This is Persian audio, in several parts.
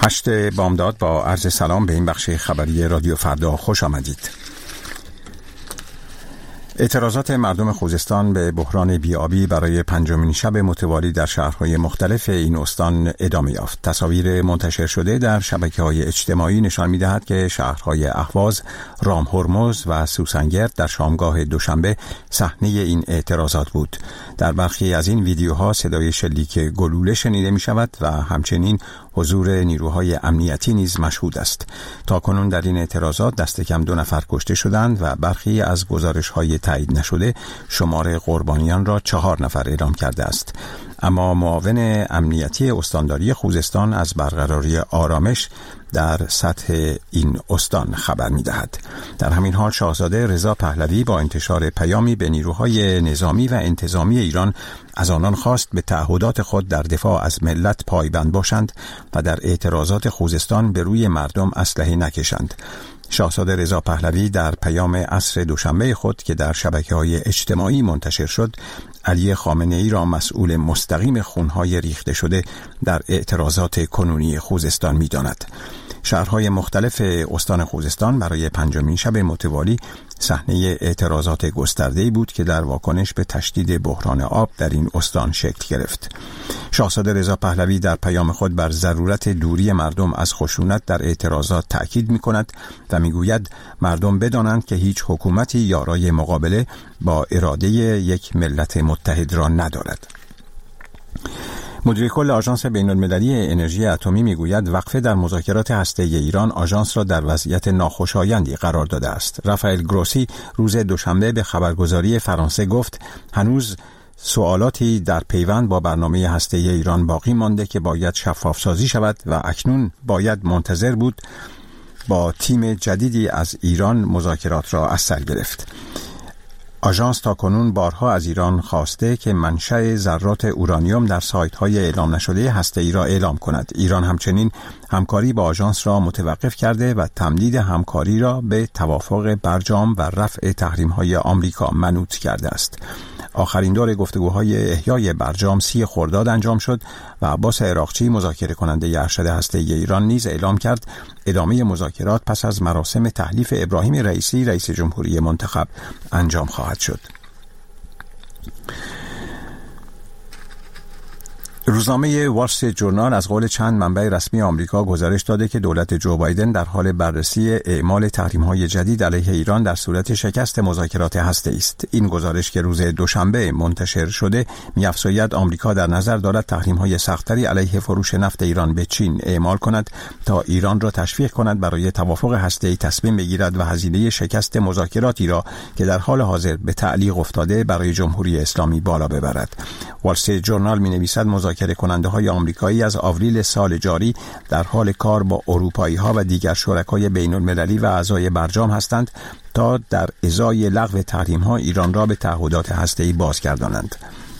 8 بامداد با عرض سلام به این بخش خبری رادیو فردا خوش آمدید. اعتراضات مردم خوزستان به بحران بی‌آبی برای پنجمین شب متوالی در شهرهای مختلف این استان ادامه یافت. تصاویر منتشر شده در شبکه‌های اجتماعی نشان می‌دهد که شهرهای اهواز، رامهرمز و سوسنگرد در شامگاه دوشنبه صحنه این اعتراضات بود. در برخی از این ویدیوها صدای شلیک گلوله شنیده می‌شود و همچنین حضور نیروهای امنیتی نیز مشهود است. تاکنون در این اعتراضات دست کم 2 نفر کشته شدند و برخی از گزارش‌های تایید نشده شمار قربانیان را 4 نفر اعلام کرده است. اما معاون امنیتی استانداری خوزستان از برقراری آرامش در سطح این استان خبر می‌دهد. در همین حال شاهزاده رضا پهلوی با انتشار پیامی به نیروهای نظامی و انتظامی ایران از آنان خواست به تعهدات خود در دفاع از ملت پایبند باشند و در اعتراضات خوزستان به روی مردم اسلحه نکشند. شاهزاده رضا پهلوی در پیام عصر دوشنبه خود که در شبکه‌های اجتماعی منتشر شد، علی خامنه‌ای را مسئول مستقیم خونهای ریخته شده در اعتراضات کنونی خوزستان می‌داند. شهرهای مختلف استان خوزستان برای پنجمین شب متوالی صحنه اعتراضات گسترده‌ای بود که در واکنش به تشدید بحران آب در این استان شکل گرفت. شاهزاده رضا پهلوی در پیام خود بر ضرورت دوری مردم از خشونت در اعتراضات تأکید می‌کند و می‌گوید مردم بدانند که هیچ حکومتی یارای مقابله با اراده یک ملت متحد را ندارد. مدیر کل آژانس بین‌المللی انرژی اتمی میگوید وقفه در مذاکرات هسته‌ای ایران آژانس را در وضعیت ناخوشایندی قرار داده است. رافائل گروسی روز دوشنبه به خبرگزاری فرانسه گفت هنوز سوالاتی در پیوند با برنامه هسته‌ای ایران باقی مانده که باید شفاف سازی شود و اکنون باید منتظر بود با تیم جدیدی از ایران مذاکرات را از سر گرفت. آژانس تاکنون بارها از ایران خواسته که منشأ ذرات اورانیوم در سایت‌های اعلام نشده هسته‌ای را اعلام کند. ایران همچنین همکاری با آژانس را متوقف کرده و تمدید همکاری را به توافق برجام و رفع تحریم‌های آمریکا منوط کرده است. آخرین دور گفتگوهای احیای برجام 30 خرداد انجام شد و عباس عراقچی مذاکره کننده ارشد هسته‌ای ایران نیز اعلام کرد ادامه مذاکرات پس از مراسم تحلیف ابراهیم رئیسی رئیس جمهوری منتخب انجام خواهد شد. روزنامه وال استریت جورنال از قول چند منبع رسمی آمریکا گزارش داده که دولت جو بایدن در حال بررسی اعمال تحریم‌های جدید علیه ایران در صورت شکست مذاکرات هسته‌ای است. این گزارش که روز دوشنبه منتشر شده می‌افزاید آمریکا در نظر دارد تحریم‌های سخت‌تری علیه فروش نفت ایران به چین اعمال کند تا ایران را تشویق کند برای توافق هسته‌ای تصمیم بگیرد و هزینه شکست مذاکراتی را که در حال حاضر به تعلیق افتاده برای جمهوری اسلامی بالا ببرد. وال استریت جورنال می‌نویسد مذاکره کننده‌های آمریکایی از آوریل سال جاری در حال کار با اروپایی‌ها و دیگر شرکای بین‌المللی و اعضای برجام هستند تا در ازای لغو تحریم‌ها ایران را به تعهدات هسته‌ای بازگردانند.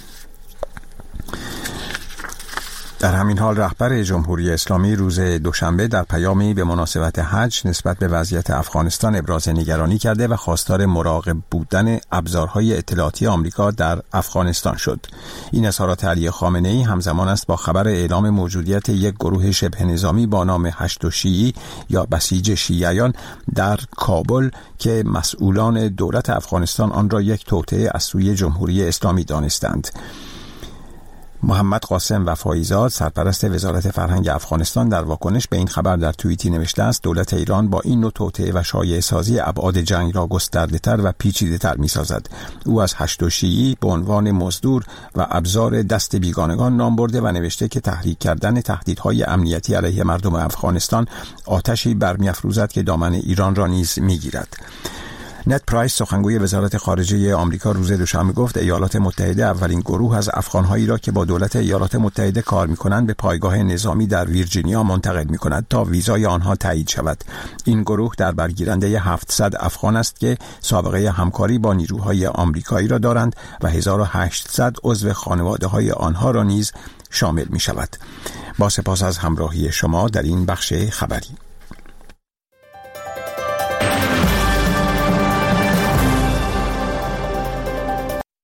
در همین حال رهبر جمهوری اسلامی روز دوشنبه در پیامی به مناسبت حج نسبت به وضعیت افغانستان ابراز نگرانی کرده و خواستار مراقب بودن ابزارهای اطلاعاتی آمریکا در افغانستان شد. این اظهارات علی خامنه‌ای همزمان است با خبر اعلام موجودیت یک گروه شبه نظامی با نام هشت شیعی یا بسیج شیعیان در کابل که مسئولان دولت افغانستان آن را یک توطئه از سوی جمهوری اسلامی دانستند. محمد قاسم وفایی‌زاد سرپرست وزارت فرهنگ افغانستان در واکنش به این خبر در توییتی نوشته است دولت ایران با این نوع توطئه و شایعه سازی ابعاد جنگ را گسترده‌تر و پیچیده‌تر می‌سازد. او از هشت شیعی به عنوان مزدور و ابزار دست بیگانگان نام برده و نوشته که تحریک کردن تهدیدهای امنیتی علیه مردم افغانستان آتشی برمی‌افروزد که دامن ایران را نیز می‌گیرد. نت پرایس سخنگوی وزارت خارجه آمریکا روز دوشنبه گفت ایالات متحده اولین گروه از افغان‌هایی را که با دولت ایالات متحده کار می‌کنند به پایگاه نظامی در ویرجینیا منتقل می‌کند تا ویزای آنها تایید شود. این گروه در برگیرنده 700 افغان است که سابقه همکاری با نیروهای آمریکایی را دارند و 1800 عضو خانواده‌های آنها را نیز شامل می‌شود. با سپاس از همراهی شما در این بخش خبری.